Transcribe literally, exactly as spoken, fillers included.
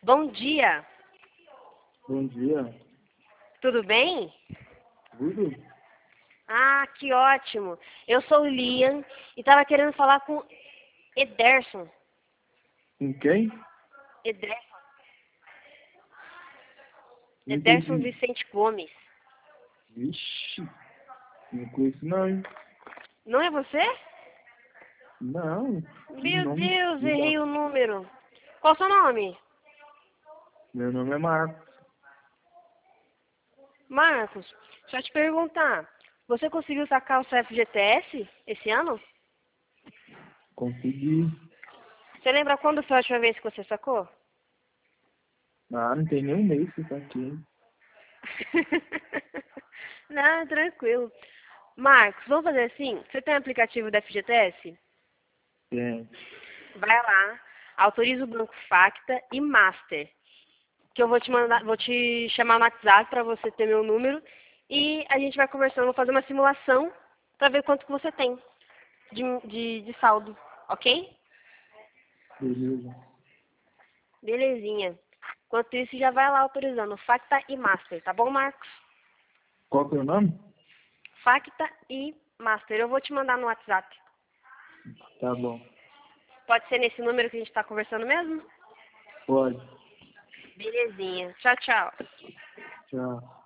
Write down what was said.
Bom dia, Bom dia. tudo bem? Tudo? Ah, que ótimo. Eu sou o Liam e estava querendo falar com Ederson. Com quem? Ederson, Não Ederson entendi. Vicente Gomes. Vixe, não conheço não, hein? Não é você? Não, que Meu nome Deus, errei legal. o número. Qual o seu nome? Meu nome é Marcos. Marcos, deixa eu te perguntar. Você conseguiu sacar o seu F G T S esse ano? Consegui. Você lembra quando foi a última vez que você sacou? Ah, não tem nem um mês que tá aqui, hein? Não, tranquilo. Marcos, vamos fazer assim? Você tem aplicativo da F G T S? Tem. Vai lá, autoriza o banco Facta e Master, que eu vou te mandar, vou te chamar no WhatsApp para você ter meu número e a gente vai conversando, vou fazer uma simulação para ver quanto que você tem de, de, de saldo, ok? Beleza. Belezinha. Enquanto isso, já vai lá autorizando Facta e Master, tá bom, Marcos? Qual que é o nome? Facta e Master, eu vou te mandar no WhatsApp. Tá bom. Pode ser nesse número que a gente está conversando mesmo? Pode. Belezinha. Tchau, tchau. Tchau.